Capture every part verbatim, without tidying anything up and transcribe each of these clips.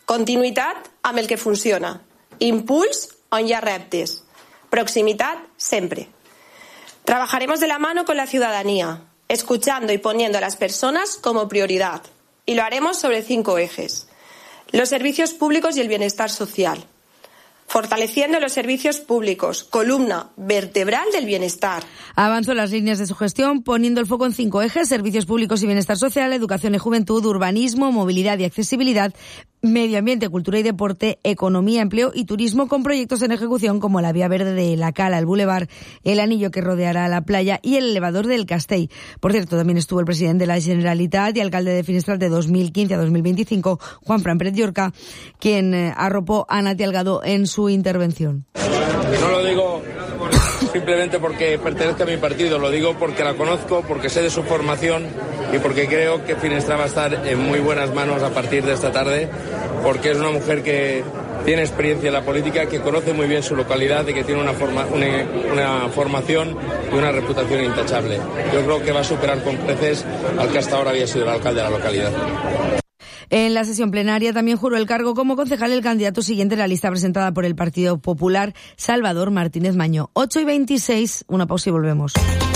Continuïtat amb el que funciona. Impuls on hi ha reptes. Proximitat sempre. Trabajaremos de la mano con la ciudadanía, escuchando y poniendo a las personas como prioridad. Y lo haremos sobre cinco ejes. Los servicios públicos y el bienestar social. Fortaleciendo los servicios públicos, columna vertebral del bienestar. Avanzó las líneas de su gestión poniendo el foco en cinco ejes: servicios públicos y bienestar social, educación y juventud, urbanismo, movilidad y accesibilidad, medio ambiente, cultura y deporte, economía, empleo y turismo, con proyectos en ejecución como la vía verde de la Cala, el Boulevard, el anillo que rodeará la playa y el elevador del Castell. Por cierto, también estuvo el presidente de la Generalitat y alcalde de Finestrat de dos mil quince a dos mil veinticinco, Juanfran Pérez Llorca, quien eh, arropó a Nati Delgado en su intervención. No lo digo simplemente porque pertenezca a mi partido, lo digo porque la conozco, porque sé de su formación y porque creo que Finestrat va a estar en muy buenas manos a partir de esta tarde, porque es una mujer que tiene experiencia en la política, que conoce muy bien su localidad y que tiene una, forma, una, una formación y una reputación intachable. Yo creo que va a superar con creces al que hasta ahora había sido el alcalde de la localidad. En la sesión plenaria también juró el cargo como concejal el candidato siguiente en la lista presentada por el Partido Popular, Salvador Martínez Maño. ocho y veintiséis, una pausa y volvemos.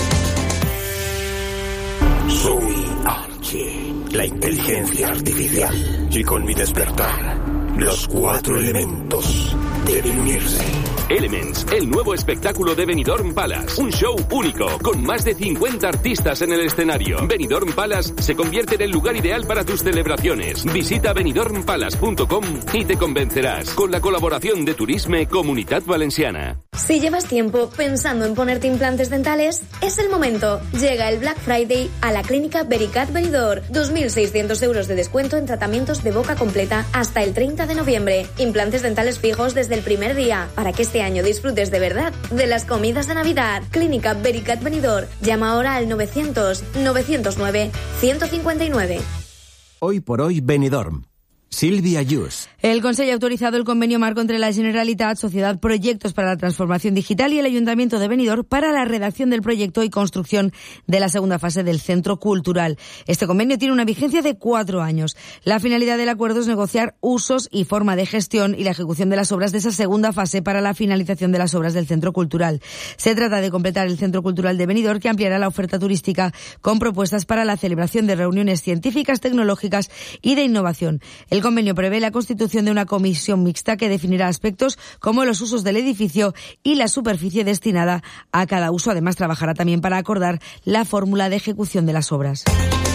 Soy Archie, la inteligencia artificial. Y con mi despertar, los cuatro elementos deben unirse. Elements, el nuevo espectáculo de Benidorm Palace. Un show único, con más de cincuenta artistas en el escenario. Benidorm Palace se convierte en el lugar ideal para tus celebraciones. Visita benidorm palace punto com y te convencerás. Con la colaboración de Turisme Comunitat Valenciana. Si llevas tiempo pensando en ponerte implantes dentales, es el momento. Llega el Black Friday a la clínica Vericat Benidorm. dos mil seiscientos euros de descuento en tratamientos de boca completa hasta el treinta de noviembre. Implantes dentales fijos desde el primer día, para que este año disfrutes de verdad de las comidas de Navidad. Clínica Vericat Benidorm. Llama ahora al novecientos, novecientos nueve, ciento cincuenta y nueve. Hoy por hoy Benidorm. Silvia Yus. El Consejo ha autorizado el convenio marco entre la Generalitat, Sociedad Proyectos para la Transformación Digital y el Ayuntamiento de Benidorm para la redacción del proyecto y construcción de la segunda fase del Centro Cultural. Este convenio tiene una vigencia de cuatro años. La finalidad del acuerdo es negociar usos y forma de gestión y la ejecución de las obras de esa segunda fase para la finalización de las obras del Centro Cultural. Se trata de completar el Centro Cultural de Benidorm, que ampliará la oferta turística con propuestas para la celebración de reuniones científicas, tecnológicas y de innovación. El convenio prevé la constitución de una comisión mixta que definirá aspectos como los usos del edificio y la superficie destinada a cada uso. Además, trabajará también para acordar la fórmula de ejecución de las obras.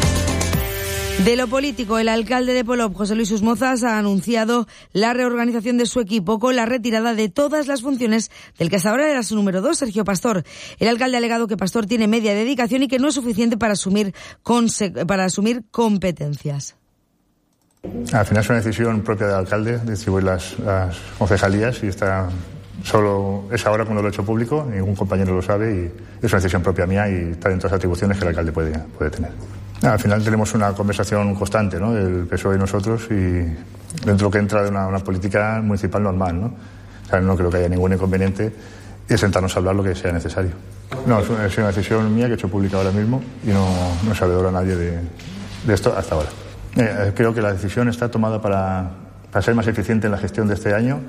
De lo político, el alcalde de Polop, José Luis Usmozas, ha anunciado la reorganización de su equipo con la retirada de todas las funciones del que hasta ahora era su número dos, Sergio Pastor. El alcalde ha alegado que Pastor tiene media dedicación y que no es suficiente para asumir, conse- para asumir competencias. Al final es una decisión propia del alcalde distribuir las, las concejalías y está solo es ahora cuando lo he hecho público, ningún compañero lo sabe y es una decisión propia mía y está dentro de las atribuciones que el alcalde puede, puede tener. Al final tenemos una conversación constante, ¿no?, del P S O E y nosotros, y dentro de lo que entra de una, una política municipal normal, ¿no? O sea, no creo que haya ningún inconveniente y sentarnos a hablar lo que sea necesario. No, es una, es una decisión mía que he hecho pública ahora mismo y no, no se abedora a nadie de, de esto hasta ahora. Eh, creo que la decisión está tomada para, para ser más eficiente en la gestión de este año.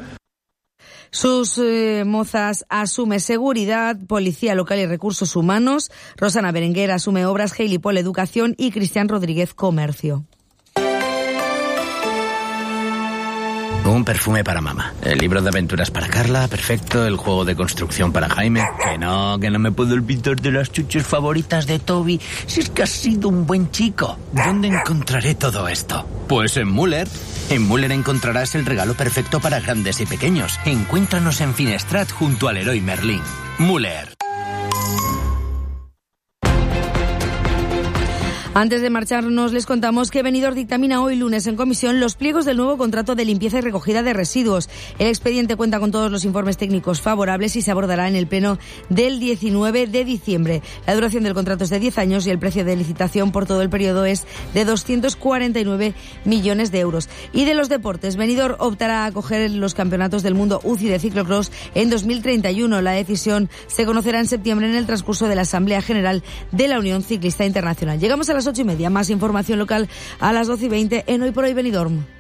Sus eh, mozas asume seguridad, policía local y recursos humanos. Rosana Berenguer asume obras, Hailey Paul educación y Cristian Rodríguez comercio. Un perfume para mamá, el libro de aventuras para Carla, perfecto, el juego de construcción para Jaime. Que no, que no me puedo olvidar de las chuches favoritas de Toby, si es que has sido un buen chico. ¿Dónde encontraré todo esto? Pues en Müller. En Müller encontrarás el regalo perfecto para grandes y pequeños. Encuéntranos en Finestrat junto al Leroy Merlin. Müller. Antes de marcharnos, les contamos que Benidorm dictamina hoy lunes en comisión los pliegos del nuevo contrato de limpieza y recogida de residuos. El expediente cuenta con todos los informes técnicos favorables y se abordará en el pleno del diecinueve de diciembre. La duración del contrato es de diez años y el precio de licitación por todo el periodo es de doscientos cuarenta y nueve millones de euros. Y de los deportes, Benidorm optará a acoger los campeonatos del mundo U C I de ciclocross en dos mil treinta y uno. La decisión se conocerá en septiembre en el transcurso de la Asamblea General de la Unión Ciclista Internacional. Llegamos a las ocho y media. Más información local a las doce y veinte en Hoy por Hoy Benidorm.